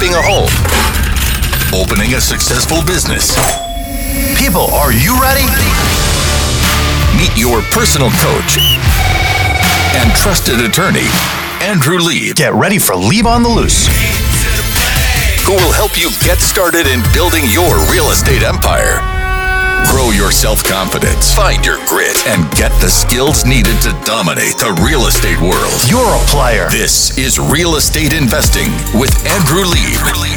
flipping a home, opening a successful business. People, are you ready? Meet your personal coach and trusted attorney, Andrew Lieb. Get ready for Lieb on the Loose, who will help you get started in building your real estate empire. Grow your self-confidence, find your grit, and get the skills needed to dominate the real estate world. You're a player. This is Real Estate Investing with Andrew Lieb.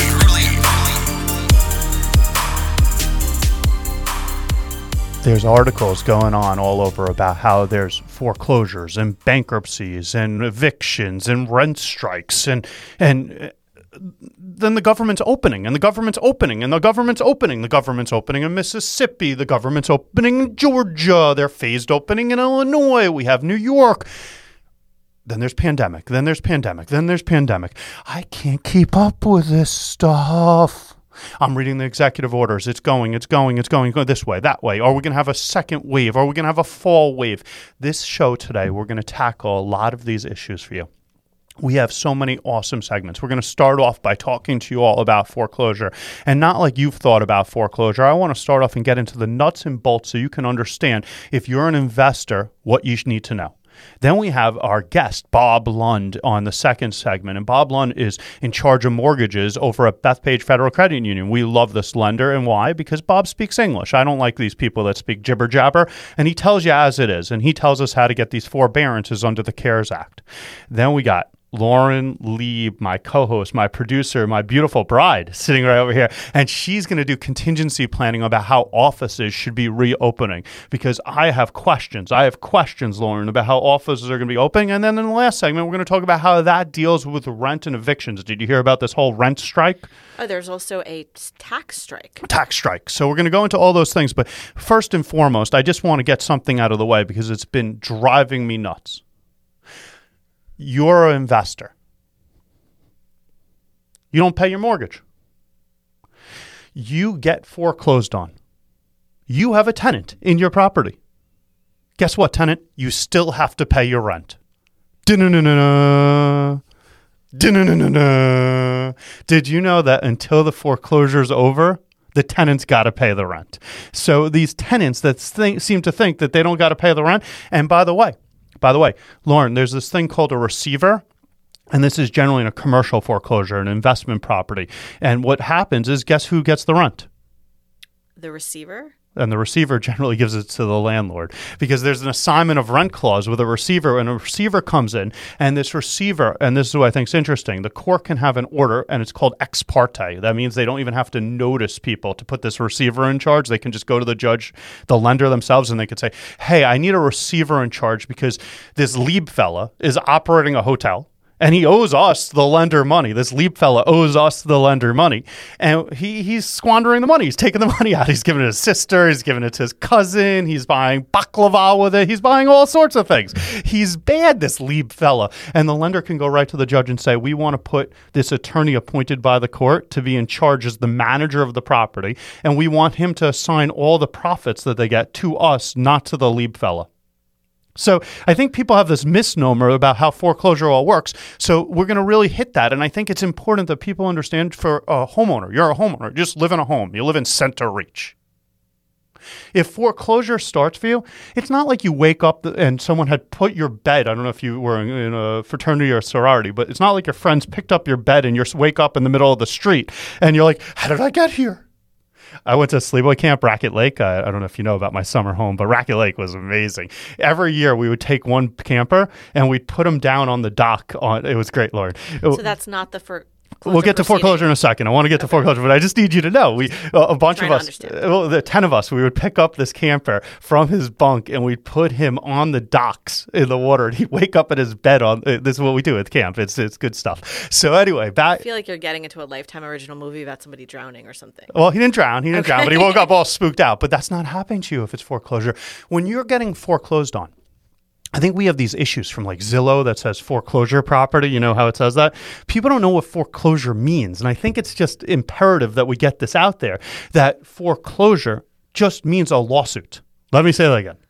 There's articles going on all over about how there's foreclosures and bankruptcies and evictions and rent strikes and then the government's opening and the government's opening and the government's opening. The government's opening in Mississippi. The government's opening in Georgia. They're phased opening in Illinois. We have New York. Then there's pandemic. Then there's pandemic. Then there's pandemic. I can't keep up with this stuff. I'm reading the executive orders. It's going this way, that way. Are we going to have a second wave? Are we going to have a fall wave? This show today, we're going to tackle a lot of these issues for you. We have so many awesome segments. We're going to start off by talking to you all about foreclosure. And not like you've thought about foreclosure. I want to start off and get into the nuts and bolts so you can understand, if you're an investor, what you need to know. Then we have our guest, Bob Lund, on the second segment. And Bob Lund is in charge of mortgages over at Bethpage Federal Credit Union. We love this lender. And why? Because Bob speaks English. I don't like these people that speak jibber jabber. And he tells you as it is. And he tells us how to get these forbearances under the CARES Act. Then we got Lauren Lieb, my co-host, my producer, my beautiful bride, sitting right over here. And she's going to do contingency planning about how offices should be reopening, because I have questions. Lauren, about how offices are going to be opening. And then in the last segment, we're going to talk about how that deals with rent and evictions. Did you hear about this whole rent strike? Oh, there's also a tax strike. So we're going to go into all those things. But first and foremost, I just want to get something out of the way because it's been driving me nuts. You're an investor. You don't pay your mortgage. You get foreclosed on. You have a tenant in your property. Guess what, tenant? You still have to pay your rent. Did you know that until the foreclosure is over, the tenant's got to pay the rent? So these tenants that seem to think that they don't got to pay the rent, and by the way, Lauren, there's this thing called a receiver, and this is generally in a commercial foreclosure, an investment property. And what happens is, guess who gets the rent? The receiver? And the receiver generally gives it to the landlord, because there's an assignment of rent clause with a receiver, and a receiver comes in, and this receiver, and this is what I think is interesting, the court can have an order, and it's called ex parte. That means they don't even have to notice people to put this receiver in charge. They can just go to the judge, the lender themselves, and they could say, hey, I need a receiver in charge because this Lieb fella is operating a hotel, and he owes us, the lender, money. This Lieb fella owes us, the lender, money. And he's squandering the money. He's taking the money out. He's giving it to his sister. He's giving it to his cousin. He's buying baklava with it. He's buying all sorts of things. He's bad, this Lieb fella. And the lender can go right to the judge and say, we want to put this attorney appointed by the court to be in charge as the manager of the property. And we want him to assign all the profits that they get to us, not to the Lieb fella. So I think people have this misnomer about how foreclosure all works. So we're going to really hit that. And I think it's important that people understand, for a homeowner, you're a homeowner, you just live in a home. You live in Center Reach. If foreclosure starts for you, it's not like you wake up and someone had put your bed. I don't know if you were in a fraternity or a sorority, but it's not like your friends picked up your bed and you wake up in the middle of the street and you're like, how did I get here? I went to sleepaway camp, Racket Lake. I don't know if you know about my summer home, but Racket Lake was amazing. Every year we would take one camper and we'd put them down on the dock. It was great, Lauren. So that's not the We'll get to foreclosure in a second. I want to get to foreclosure, but I just need you to know. A bunch of us, the 10 of us, we would pick up this camper from his bunk and we'd put him on the docks in the water, and he'd wake up in his bed. This is what we do at camp. It's good stuff. So anyway, I feel like you're getting into a Lifetime original movie about somebody drowning or something. Well, he didn't drown, but he woke up all spooked out. But that's not happening to you if it's foreclosure. When you're getting foreclosed on, I think we have these issues from like Zillow that says foreclosure property. You know how it says that? People don't know what foreclosure means. And I think it's just imperative that we get this out there, that foreclosure just means a lawsuit. Let me say that again.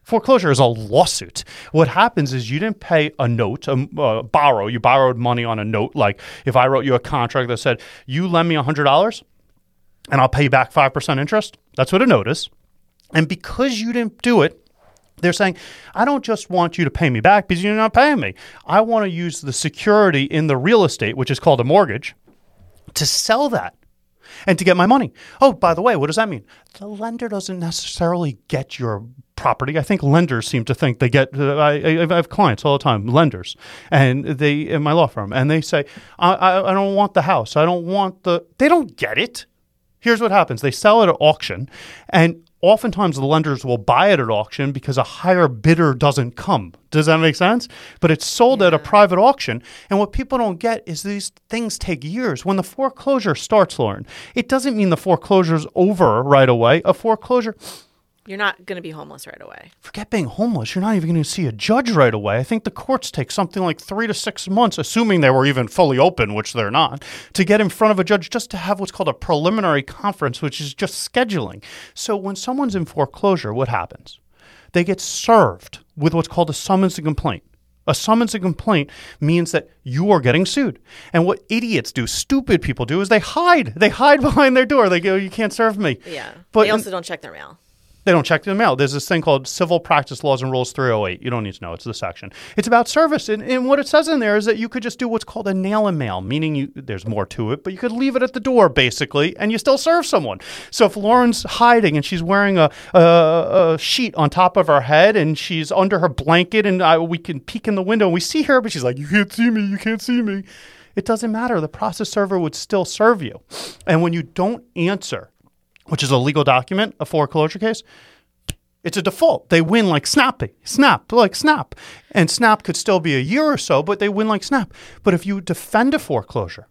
Foreclosure is a lawsuit. What happens is you didn't pay a note, borrow. You borrowed money on a note. Like if I wrote you a contract that said, you lend me $100 and I'll pay you back 5% interest. That's what a note is. And because you didn't do it, they're saying, I don't just want you to pay me back because you're not paying me. I want to use the security in the real estate, which is called a mortgage, to sell that and to get my money. Oh, by the way, what does that mean? The lender doesn't necessarily get your property. I think lenders seem to think they get, I have clients all the time, lenders, and they, in my law firm, and they say, I don't want the house. I don't want they don't get it. Here's what happens. They sell it at auction, and oftentimes the lenders will buy it at auction because a higher bidder doesn't come. Does that make sense? But it's sold at a private auction. And what people don't get is these things take years. When the foreclosure starts, Lauren, it doesn't mean the foreclosure's over right away. A foreclosure... You're not going to be homeless right away. Forget being homeless. You're not even going to see a judge right away. I think the courts take something like 3 to 6 months, assuming they were even fully open, which they're not, to get in front of a judge just to have what's called a preliminary conference, which is just scheduling. So when someone's in foreclosure, what happens? They get served with what's called a summons and complaint. A summons and complaint means that you are getting sued. And what idiots do, stupid people do, is they hide. They hide behind their door. They go, you can't serve me. Yeah. But they also don't check their mail. They don't check the mail. There's this thing called Civil Practice Laws and Rules 308. You don't need to know. It's the section. It's about service. And what it says in there is that you could just do what's called a nail and mail, meaning there's more to it, but you could leave it at the door, basically, and you still serve someone. So if Lauren's hiding and she's wearing a sheet on top of her head and she's under her blanket and we can peek in the window and we see her, but she's like, you can't see me, you can't see me. It doesn't matter. The process server would still serve you. And when you don't answer, which is a legal document, a foreclosure case, it's a default. They win like snap. And snap could still be a year or so, but they win like snap. But if you defend a foreclosure,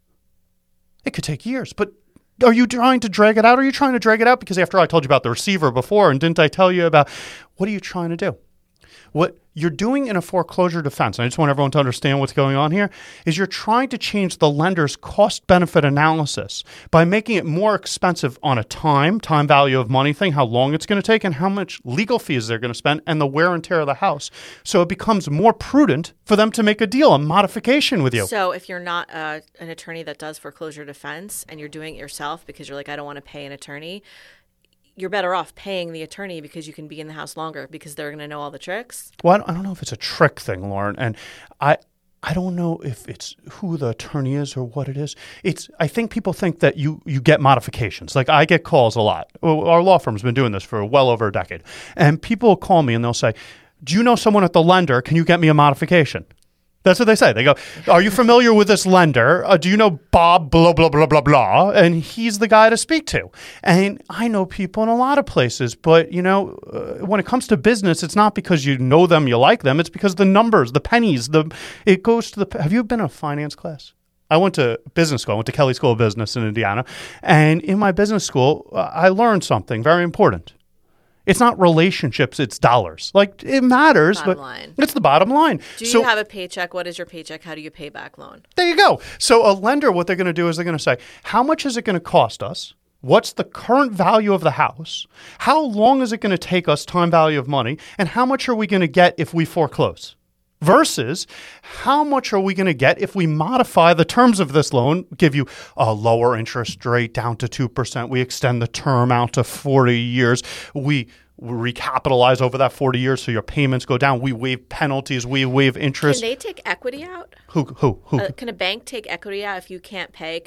it could take years. But are you trying to drag it out? Or are you trying to drag it out because after all, I told you about the receiver before, and didn't I tell you about what are you trying to do? What you're doing in a foreclosure defense, and I just want everyone to understand what's going on here, is you're trying to change the lender's cost-benefit analysis by making it more expensive on a time value of money thing, how long it's going to take, and how much legal fees they're going to spend, and the wear and tear of the house. So it becomes more prudent for them to make a deal, a modification with you. So if you're not an attorney that does foreclosure defense and you're doing it yourself because you're like, I don't want to pay an attorney, you're better off paying the attorney because you can be in the house longer because they're going to know all the tricks. Well, I don't know if it's a trick thing, Lauren, and I don't know if it's who the attorney is or what it is. I think people think that you get modifications. Like I get calls a lot. Our law firm's been doing this for well over a decade, and people will call me and they'll say, "Do you know someone at the lender? Can you get me a modification?" That's what they say. They go, are you familiar with this lender? Do you know Bob, blah, blah, blah, blah, blah? And he's the guy to speak to. And I know people in a lot of places, but, when it comes to business, it's not because you know them, you like them. It's because the numbers, the pennies, it goes to have you been in a finance class? I went to business school. I went to Kelley School of Business in Indiana. And in my business school, I learned something very important. It's not relationships, it's dollars. Like, it matters, but it's the bottom line. Do you have a paycheck? What is your paycheck? How do you pay back loan? There you go. So a lender, what they're going to do is they're going to say, how much is it going to cost us? What's the current value of the house? How long is it going to take us, time value of money? And how much are we going to get if we foreclose? Versus how much are we going to get if we modify the terms of this loan, give you a lower interest rate down to 2%. We extend the term out to 40 years. We recapitalize over that 40 years so your payments go down. We waive penalties. We waive interest. Can they take equity out? Who? Can a bank take equity out if you can't pay?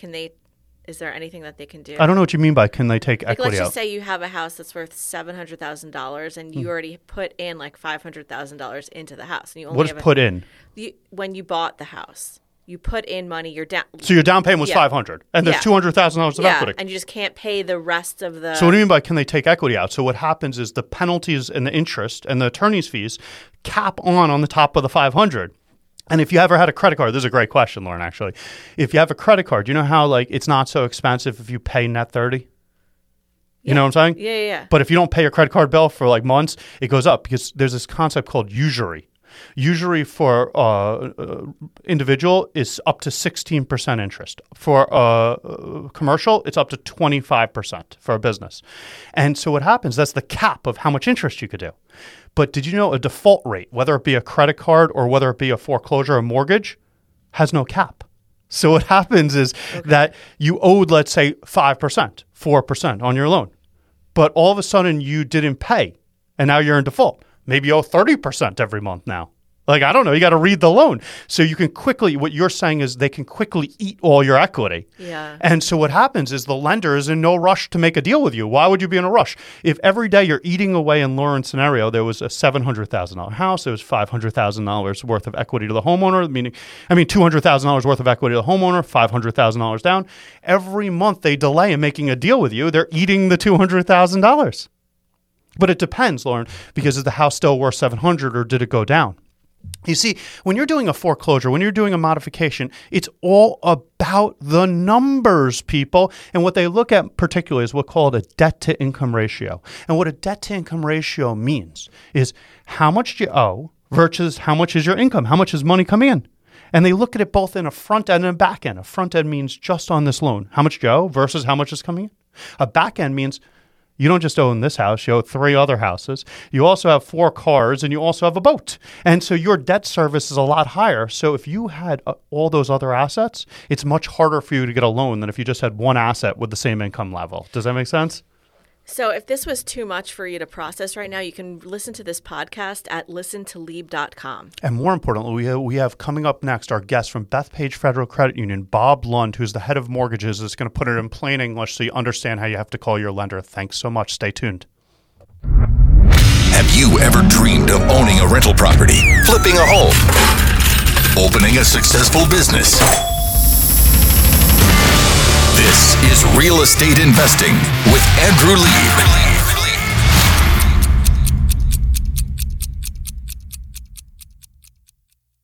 Is there anything that they can do? I don't know what you mean by can they take equity out. Let's just say you have a house that's worth $700,000 and you already put in like $500,000 into the house. And you only what is put in? When you bought the house, you put in money. Your down. So your down payment was $500,000, and there's $200,000 of equity. And you just can't pay the rest of the. So what do you mean by can they take equity out? So what happens is the penalties and the interest and the attorney's fees cap on the top of the $500,000. And if you ever had a credit card, this is a great question, Lauren, actually. If you have a credit card, you know how it's not so expensive if you pay net 30? You know what I'm saying? Yeah. But if you don't pay your credit card bill for months, it goes up because there's this concept called usury. Usually for individual, is up to 16% interest. For commercial, it's up to 25% for a business. And so what happens, that's the cap of how much interest you could do. But did you know a default rate, whether it be a credit card or whether it be a foreclosure or mortgage, has no cap? So what happens is that you owed, let's say, 5%, 4% on your loan. But all of a sudden you didn't pay, and now you're in default. Maybe you owe 30% every month now. Like, I don't know, you got to read the loan. So you can quickly, what you're saying is they can quickly eat all your equity. Yeah. And so what happens is the lender is in no rush to make a deal with you. Why would you be in a rush? If every day you're eating away in Lauren's scenario, there was a $700,000 house, there was $500,000 worth of equity to the homeowner, $200,000 worth of equity to the homeowner, $500,000 down. Every month they delay in making a deal with you, they're eating the $200,000. But it depends, Lauren, because is the house still worth $700,000 or did it go down? You see, when you're doing a foreclosure, when you're doing a modification, it's all about the numbers, people. And what they look at particularly is what's called a debt-to-income ratio. And what a debt-to-income ratio means is how much do you owe versus how much is your income, how much is money coming in. And they look at it both in a front end and a back end. A front end means just on this loan, how much do you owe versus how much is coming in. A back end means you don't just own this house, you own 3 other houses. You also have 4 cars and you also have a boat. And so your debt service is a lot higher. So if you had all those other assets, it's much harder for you to get a loan than if you just had one asset with the same income level. Does that make sense? So if this was too much for you to process right now, you can listen to this podcast at listentoleeb.com. And more importantly, we have coming up next our guest from Bethpage Federal Credit Union, Bob Lund, who's the head of mortgages, is going to put it in plain English so you understand how you have to call your lender. Thanks so much. Stay tuned. Have you ever dreamed of owning a rental property, flipping a home, opening a successful business? This is Real Estate Investing with Andrew Lieb.